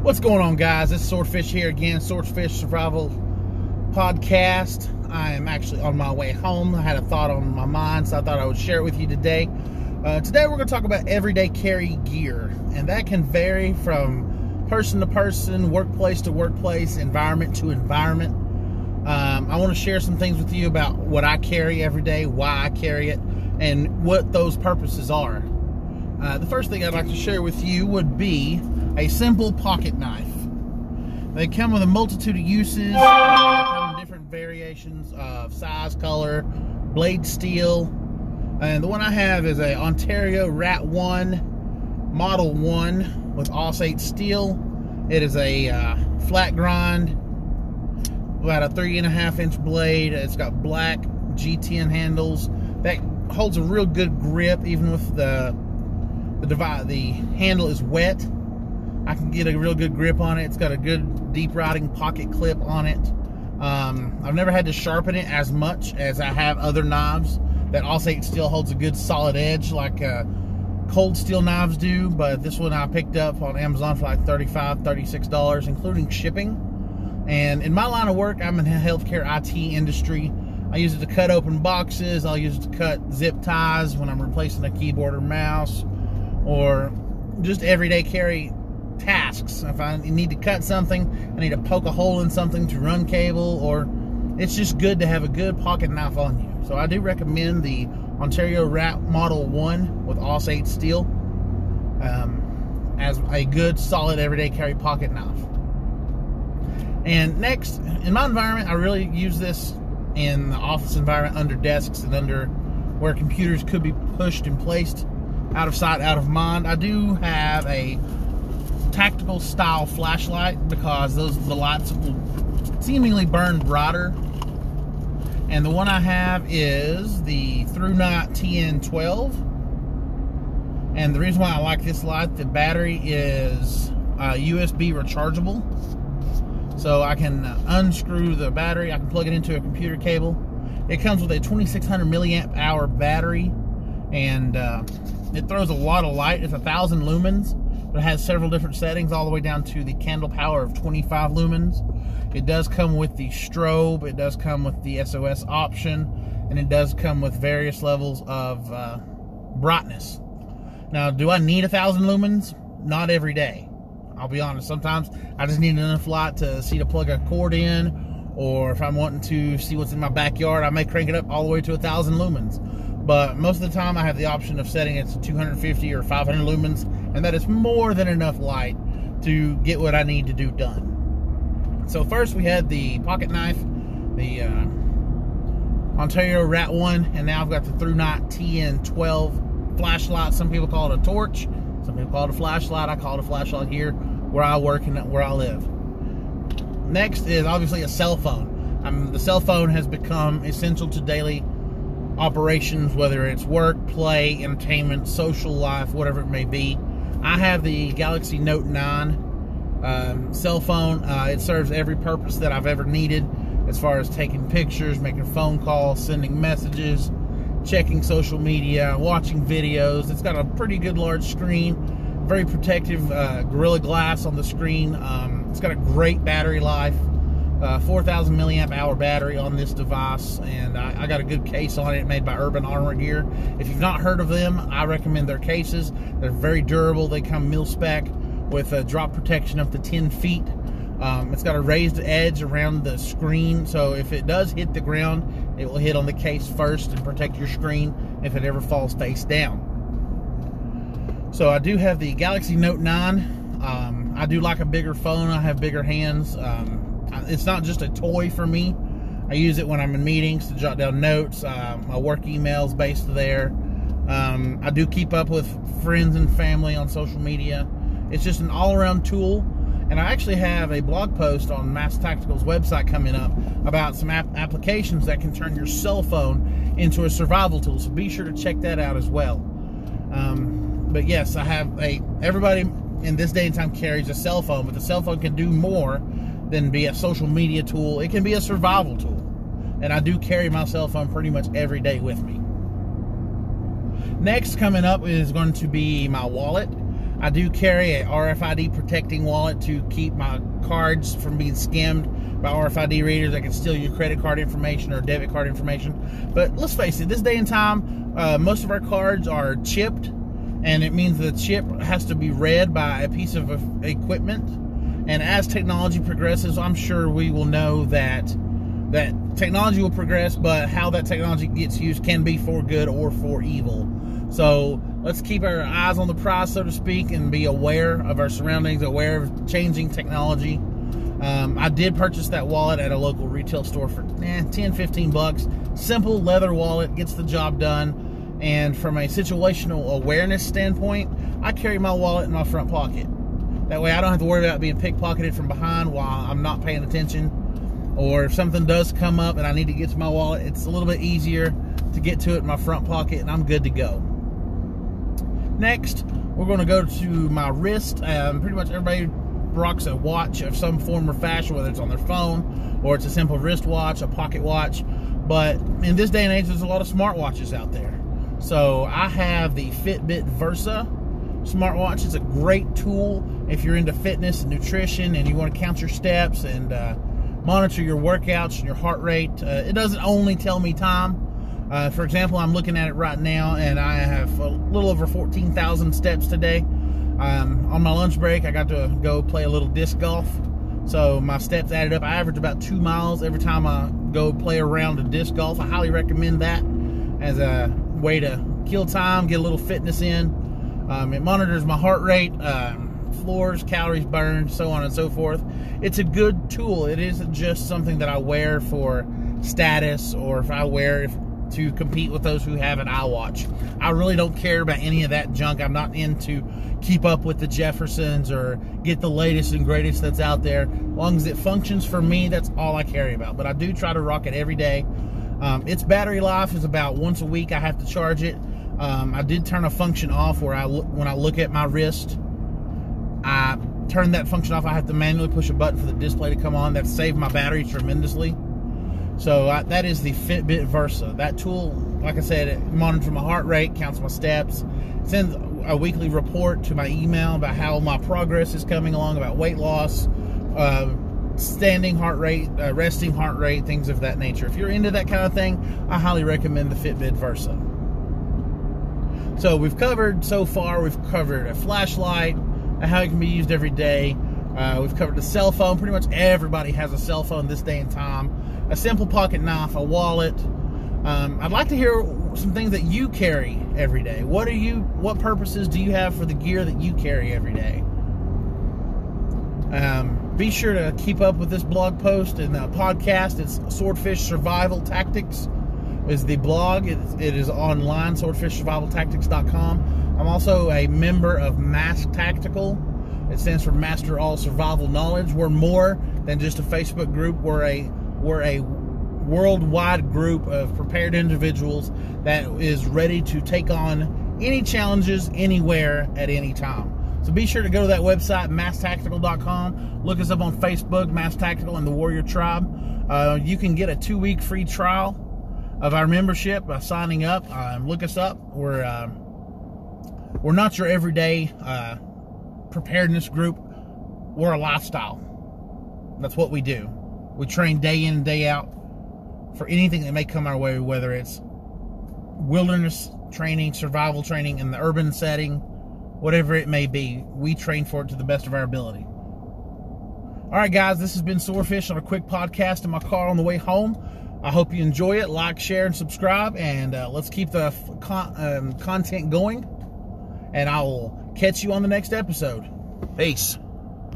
What's going on, guys? It's Swordfish here again, Swordfish Survival Podcast. I am actually on my way home. I had a thought on my mind, so I thought I would share it with you today. Today we're going to talk about everyday carry gear, and that can vary from person to person, workplace to workplace, environment to environment. I want to share some things with you about what I carry every day, why I carry it, and what those purposes are. The first thing I'd like to share with you would be a simple pocket knife. They come with a multitude of uses. They come in different variations of size, color, blade steel. And the one I have is a Ontario Rat 1 Model 1 with Aussate steel. It is a flat grind, about a 3.5-inch blade. It's got black G10 handles. That holds a real good grip, even with the handle is wet. I can get a real good grip on it. It's got a good deep riding pocket clip on it. I've never had to sharpen it as much as I have other knives. That Aussate steel holds a good solid edge like cold steel knives do, but this one I picked up on Amazon for like $35, $36, including shipping. And in my line of work, I'm in the healthcare IT industry. I use it to cut open boxes. I'll use it to cut zip ties when I'm replacing a keyboard or mouse, or just everyday carry tasks. If I need to cut something, I need to poke a hole in something to run cable, or it's just good to have a good pocket knife on you. So I do recommend the Ontario Rat Model 1 with Aussate steel as a good solid everyday carry pocket knife. And next, in my environment, I really use this in the office environment, under desks and under where computers could be pushed and placed out of sight, out of mind. I do have a tactical style flashlight because the lights will seemingly burn brighter. And the one I have is the ThruNite TN12. And the reason why I like this light, the battery is USB rechargeable. So I can unscrew the battery, I can plug it into a computer cable. It comes with a 2600 milliamp hour battery, and it throws a lot of light. It's 1,000 lumens. It has several different settings, all the way down to the candle power of 25 lumens. It does come with the strobe, it does come with the SOS option, and it does come with various levels of brightness. Now, do I need 1,000 lumens? Not every day. I'll be honest, sometimes I just need enough light to see to plug a cord in, or if I'm wanting to see what's in my backyard, I may crank it up all the way to 1,000 lumens. But most of the time I have the option of setting it to 250 or 500 lumens, and that is more than enough light to get what I need to do done. So first we had the pocket knife, the Ontario Rat 1, and now I've got the ThruNite TN12 flashlight. Some people call it a torch, some people call it a flashlight. I call it a flashlight here where I work and where I live. Next is obviously a cell phone. The cell phone has become essential to daily operations, whether it's work, play, entertainment, social life, whatever it may be. I have the Galaxy Note 9 cell phone. It serves every purpose that I've ever needed, as far as taking pictures, making phone calls, sending messages, checking social media, watching videos. It's got a pretty good large screen, very protective Gorilla Glass on the screen. It's got a great battery life. 4,000 milliamp hour battery on this device, and I got a good case on it made by Urban Armor Gear. If you've not heard of them, I recommend their cases. They're very durable. They come mil-spec with a drop protection up to 10 feet. It's got a raised edge around the screen, so if it does hit the ground, it will hit on the case first and protect your screen if it ever falls face down. So I do have the Galaxy Note 9. I do like a bigger phone. I have bigger hands. It's not just a toy for me. I use it when I'm in meetings to jot down notes. My work emails based there. I do keep up with friends and family on social media. It's just an all-around tool. And I actually have a blog post on Mass Tactical's website coming up about some applications that can turn your cell phone into a survival tool. So be sure to check that out as well. But yes, everybody in this day and time carries a cell phone, but the cell phone can do more than be a social media tool. It can be a survival tool. And I do carry my cell phone pretty much every day with me. Next coming up is going to be my wallet. I do carry a RFID protecting wallet to keep my cards from being skimmed by RFID readers that can steal your credit card information or debit card information. But let's face it, this day and time, most of our cards are chipped, and it means the chip has to be read by a piece of equipment. And as technology progresses, I'm sure we will know that technology will progress, but how that technology gets used can be for good or for evil. So let's keep our eyes on the prize, so to speak, and be aware of our surroundings, aware of changing technology. I did purchase that wallet at a local retail store for 10, 15 bucks. Simple leather wallet, gets the job done. And from a situational awareness standpoint, I carry my wallet in my front pocket. That way I don't have to worry about being pickpocketed from behind while I'm not paying attention. Or if something does come up and I need to get to my wallet, it's a little bit easier to get to it in my front pocket, and I'm good to go. Next, we're going to go to my wrist. Pretty much everybody rocks a watch of some form or fashion, whether it's on their phone or it's a simple wristwatch, a pocket watch. But in this day and age, there's a lot of smartwatches out there. So I have the Fitbit Versa smartwatch. It's a great tool if you're into fitness and nutrition and you want to count your steps and monitor your workouts and your heart rate. It doesn't only tell me time. For example, I'm looking at it right now, and I have a little over 14,000 steps today. On my lunch break, I got to go play a little disc golf. So my steps added up. I average about 2 miles every time I go play a round of disc golf. I highly recommend that as a way to kill time, get a little fitness in. It monitors my heart rate, floors, calories burned, so on and so forth. It's a good tool. It isn't just something that I wear for status, or if I wear to compete with those who have an iWatch. I really don't care about any of that junk. I'm not into keep up with the Jeffersons or get the latest and greatest that's out there. As long as it functions for me, that's all I care about. But I do try to rock it every day. Its battery life is about once a week I have to charge it. I did turn a function off where when I look at my wrist, I turn that function off. I have to manually push a button for the display to come on. That saved my battery tremendously. So that is the Fitbit Versa. That tool, like I said, it monitors my heart rate, counts my steps, sends a weekly report to my email about how my progress is coming along, about weight loss, standing heart rate, resting heart rate, things of that nature. If you're into that kind of thing, I highly recommend the Fitbit Versa. So we've covered so far, we've covered a flashlight, how it can be used every day. We've covered the cell phone. Pretty much everybody has a cell phone this day and time. A simple pocket knife, a wallet. I'd like to hear some things that you carry every day. What purposes do you have for the gear that you carry every day? Be sure to keep up with this blog post and podcast. It's Swordfish Survival Tactics is the blog. It is online, swordfishsurvivaltactics.com. I'm also a member of Mask Tactical. It stands for Master All Survival Knowledge. We're more than just a Facebook group. We're a worldwide group of prepared individuals that is ready to take on any challenges anywhere at any time. So be sure to go to that website, masktactical.com. Look us up on Facebook, Mask Tactical and the Warrior Tribe. You can get a 2-week free trial of our membership by signing up. Look us up. We're not your everyday preparedness group. We're a lifestyle. That's what we do. We train day in and day out for anything that may come our way, whether it's wilderness training, survival training in the urban setting, whatever it may be. We train for it to the best of our ability. All right, guys, this has been Swordfish on a quick podcast in my car on the way home. I hope you enjoy it. Like, share, and subscribe, and let's keep the content going. And I will catch you on the next episode. Peace.